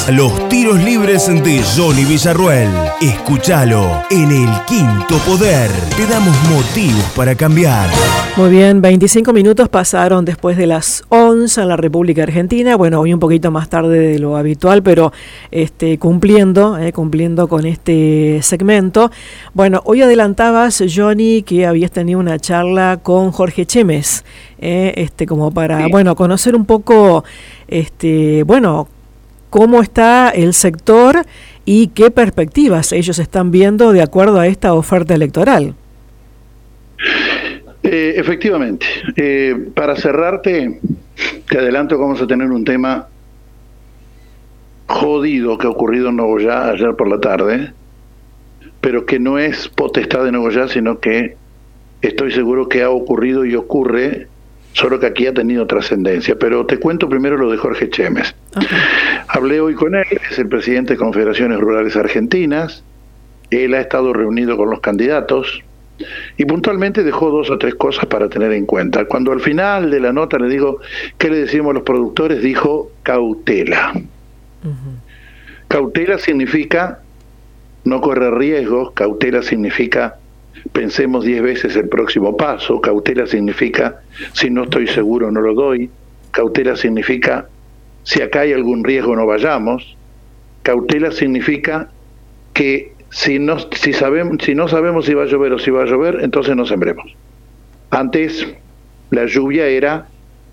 escuchás Los Tiros Libres de Johnny Villarruel. Escúchalo en El Quinto Poder. Te damos motivos para cambiar. Muy bien, 25 minutos pasaron después de las 11 en la República Argentina. Bueno, hoy un poquito más tarde de lo habitual, pero cumpliendo con este segmento. Bueno, hoy adelantabas, Johnny, que habías tenido una charla con Jorge Chemes, como para, sí, conocer un poco, cómo está el sector y qué perspectivas ellos están viendo de acuerdo a esta oferta electoral. Efectivamente. Para cerrarte, te adelanto que vamos a tener un tema jodido que ha ocurrido en Nogoyá ayer por la tarde, pero que no es potestad de Nogoyá, sino que estoy seguro que ha ocurrido y ocurre, solo que aquí ha tenido trascendencia. Pero te cuento primero lo de Jorge Chemes. Okay. Hablé hoy con él, es el presidente de Confederaciones Rurales Argentinas. Él ha estado reunido con los candidatos y puntualmente dejó 2 o 3 cosas para tener en cuenta. Cuando al final de la nota le digo, ¿qué le decimos a los productores? Dijo, cautela. Uh-huh. Cautela significa no correr riesgos, cautela significa pensemos 10 veces el próximo paso, cautela significa si no estoy seguro no lo doy, cautela significa si acá hay algún riesgo no vayamos, cautela significa que si no sabemos si va a llover o si va a llover, entonces no sembremos. Antes la lluvia era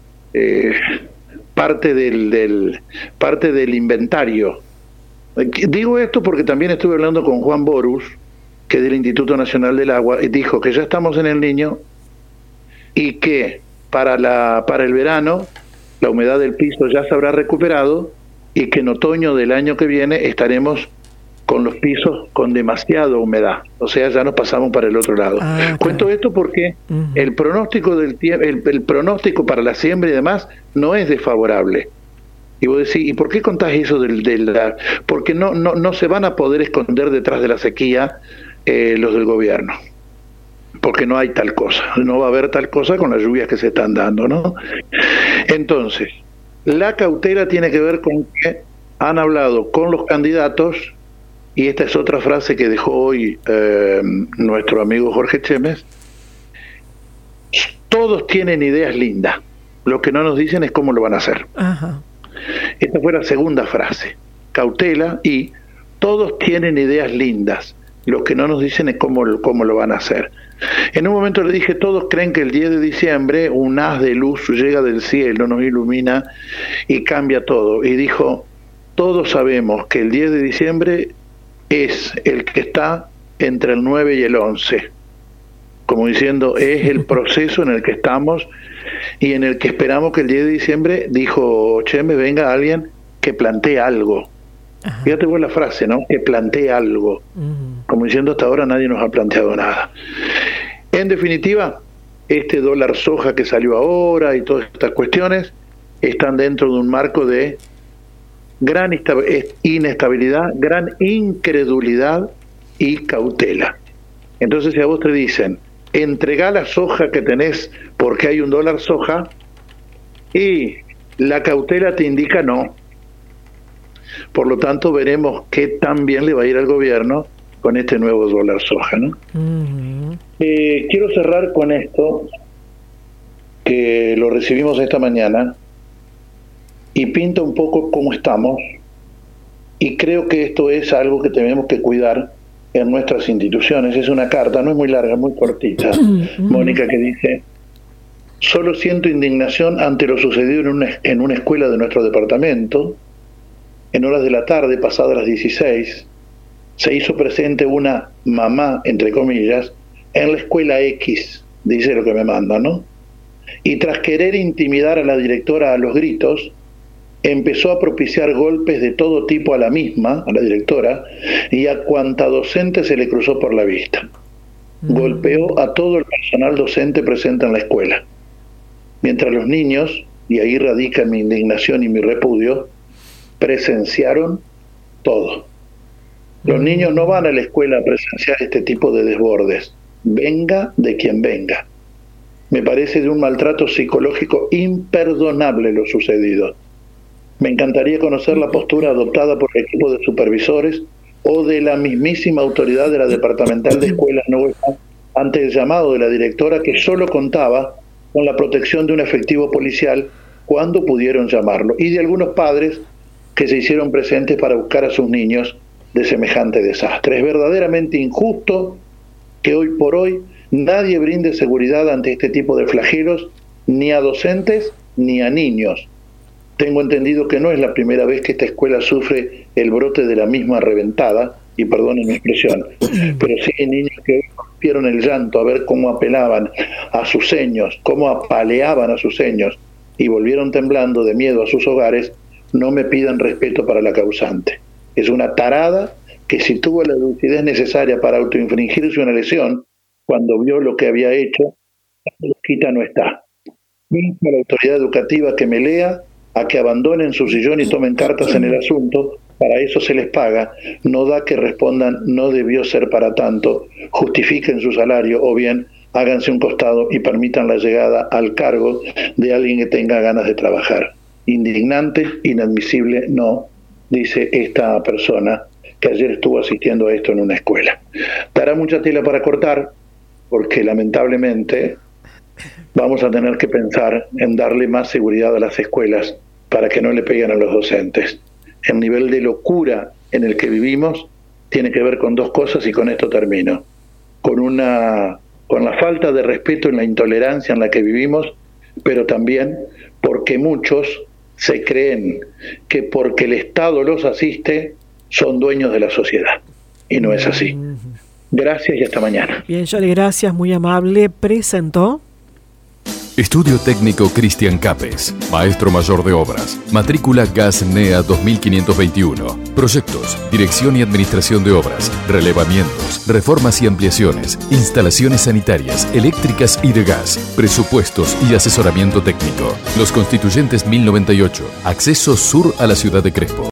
parte del inventario. Digo esto porque también estuve hablando con Juan Borus, que es del Instituto Nacional del Agua, y dijo que ya estamos en el Niño y que para el verano la humedad del piso ya se habrá recuperado y que en otoño del año que viene estaremos con los pisos con demasiada humedad, o sea, ya nos pasamos para el otro lado. Okay. Cuento esto porque el pronóstico el pronóstico para la siembra y demás no es desfavorable. Y vos decís, ¿y por qué contás eso porque no se van a poder esconder detrás de la sequía los del gobierno? Porque no hay tal cosa, no va a haber tal cosa con las lluvias que se están dando, ¿no? Entonces, la cautela tiene que ver con que han hablado con los candidatos, y esta es otra frase que dejó hoy nuestro amigo Jorge Chemes: todos tienen ideas lindas, lo que no nos dicen es cómo lo van a hacer. Ajá. Esta fue la segunda frase, cautela y todos tienen ideas lindas, lo que no nos dicen es cómo lo van a hacer. En un momento le dije, todos creen que el 10 de diciembre un haz de luz llega del cielo, nos ilumina y cambia todo. Y dijo, todos sabemos que el 10 de diciembre es el que está entre el 9 y el 11, como diciendo, es el proceso en el que estamos y en el que esperamos que el 10 de diciembre, dijo Cheme, venga alguien que plantee algo. Ajá. Fíjate vos la frase, ¿no? Que plantee algo. Como diciendo, hasta ahora nadie nos ha planteado nada. En definitiva, este dólar soja que salió ahora y todas estas cuestiones están dentro de un marco de gran inestabilidad, gran incredulidad y cautela. Entonces, si a vos te dicen, entregá la soja que tenés porque hay un dólar soja, y la cautela te indica no. Por lo tanto, veremos qué tan bien le va a ir al gobierno con este nuevo dólar soja, ¿no? Uh-huh. Quiero cerrar con esto, que lo recibimos esta mañana, y pinta un poco cómo estamos, y creo que esto es algo que tenemos que cuidar en nuestras instituciones. Es una carta, no es muy larga, muy cortita, Mónica, que dice: solo siento indignación ante lo sucedido en una escuela de nuestro departamento. En horas de la tarde, pasadas las 16, se hizo presente una mamá, entre comillas, en la escuela X, dice lo que me manda, ¿no? Y tras querer intimidar a la directora a los gritos, empezó a propiciar golpes de todo tipo a la misma, a la directora, y a cuanta docente se le cruzó por la vista. Golpeó a todo el personal docente presente en la escuela. Mientras los niños, y ahí radica mi indignación y mi repudio, presenciaron todo. Los niños no van a la escuela a presenciar este tipo de desbordes, venga de quien venga. Me parece de un maltrato psicológico imperdonable lo sucedido. Me encantaría conocer la postura adoptada por el equipo de supervisores o de la mismísima autoridad de la Departamental de Escuelas Nuevas ante el llamado de la directora, que solo contaba con la protección de un efectivo policial cuando pudieron llamarlo, y de algunos padres que se hicieron presentes para buscar a sus niños de semejante desastre. Es verdaderamente injusto que hoy por hoy nadie brinde seguridad ante este tipo de flagelos, ni a docentes ni a niños. Tengo entendido que no es la primera vez que esta escuela sufre el brote de la misma reventada, y perdonen mi expresión, pero sí hay niños que hoy rompieron el llanto a ver cómo apelaban a sus seños, cómo apaleaban a sus seños, y volvieron temblando de miedo a sus hogares. No me pidan respeto para la causante. Es una tarada que, si tuvo la lucidez necesaria para autoinfligirse una lesión, cuando vio lo que había hecho, la loquita no está. Pido a la autoridad educativa que me lea, a que abandonen su sillón y tomen cartas en el asunto. Para eso se les paga. No da que respondan: no debió ser para tanto, justifiquen su salario, o bien háganse un costado y permitan la llegada al cargo de alguien que tenga ganas de trabajar. Indignante, inadmisible, no, dice esta persona que ayer estuvo asistiendo a esto en una escuela. Dará mucha tela para cortar, porque lamentablemente vamos a tener que pensar en darle más seguridad a las escuelas para que no le peguen a los docentes. El nivel de locura en el que vivimos tiene que ver con dos cosas, y con esto termino. Con la falta de respeto y la intolerancia en la que vivimos, pero también porque muchos se creen que porque el Estado los asiste son dueños de la sociedad, y no es así. Gracias y hasta mañana. Bien, Yoli, gracias, muy amable. Presentó Estudio Técnico Cristian Capes, Maestro Mayor de Obras, matrícula GAS NEA 2521. Proyectos, dirección y administración de obras, relevamientos, reformas y ampliaciones, instalaciones sanitarias, eléctricas y de gas, presupuestos y asesoramiento técnico. Los Constituyentes 1098, acceso sur a la ciudad de Crespo.